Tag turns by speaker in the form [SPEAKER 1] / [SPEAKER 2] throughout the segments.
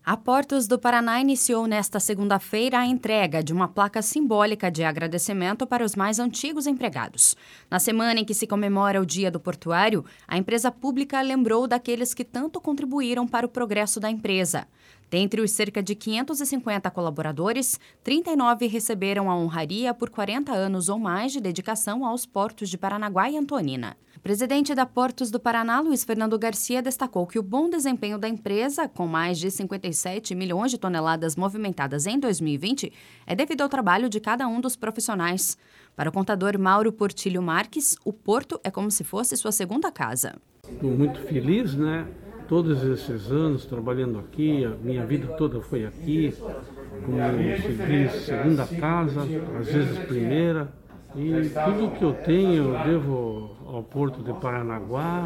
[SPEAKER 1] A Portos do Paraná iniciou nesta segunda-feira a entrega de uma placa simbólica de agradecimento para os mais antigos empregados. Na semana em que se comemora o Dia do Portuário, a empresa pública lembrou daqueles que tanto contribuíram para o progresso da empresa. Dentre os cerca de 550 colaboradores, 39 receberam a honraria por 40 anos ou mais de dedicação aos portos de Paranaguá e Antonina. O presidente da Portos do Paraná, Luiz Fernando Garcia, destacou que o bom desempenho da empresa, com mais de 57 milhões de toneladas movimentadas em 2020, é devido ao trabalho de cada um dos profissionais. Para o contador Mauro Portilho Marques, o porto é como se fosse sua segunda casa.
[SPEAKER 2] Estou muito feliz, Todos esses anos trabalhando aqui, a minha vida toda foi aqui, como se diz, segunda casa, às vezes primeira. E tudo que eu tenho eu devo ao Porto de Paranaguá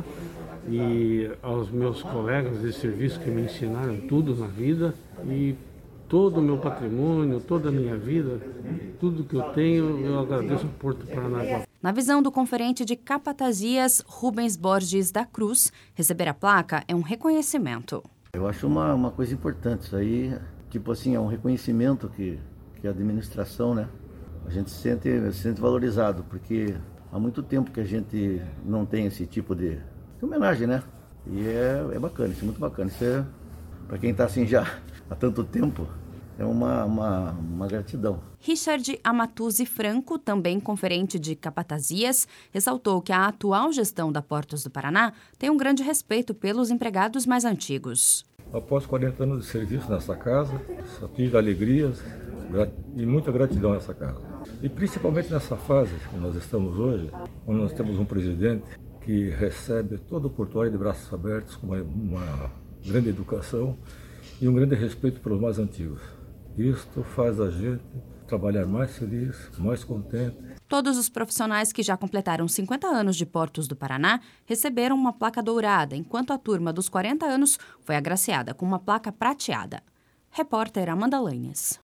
[SPEAKER 2] e aos meus colegas de serviço que me ensinaram tudo na vida. E todo o meu patrimônio, toda a minha vida, tudo que eu tenho, eu agradeço ao Porto de Paranaguá.
[SPEAKER 1] Na visão do conferente de Capatazias, Rubens Borges da Cruz, receber a placa é um reconhecimento.
[SPEAKER 3] Eu acho uma coisa importante isso aí, é um reconhecimento que a administração, a gente se sente valorizado, porque há muito tempo que a gente não tem esse tipo de homenagem, E é bacana, isso é muito bacana. Isso é, para quem está assim já há tanto tempo, é uma gratidão.
[SPEAKER 1] Richard Amatuzzi Franco, também conferente de Capatazias, ressaltou que a atual gestão da Portos do Paraná tem um grande respeito pelos empregados mais antigos.
[SPEAKER 4] Após 40 anos de serviço nessa casa, só tive alegrias e muita gratidão nessa casa. E principalmente nessa fase que nós estamos hoje, onde nós temos um presidente que recebe todo o portuário de braços abertos com uma grande educação e um grande respeito pelos mais antigos. Isto faz a gente trabalhar mais feliz, mais contente.
[SPEAKER 1] Todos os profissionais que já completaram 50 anos de Portos do Paraná receberam uma placa dourada, enquanto a turma dos 40 anos foi agraciada com uma placa prateada. Repórter Amanda Lanhes.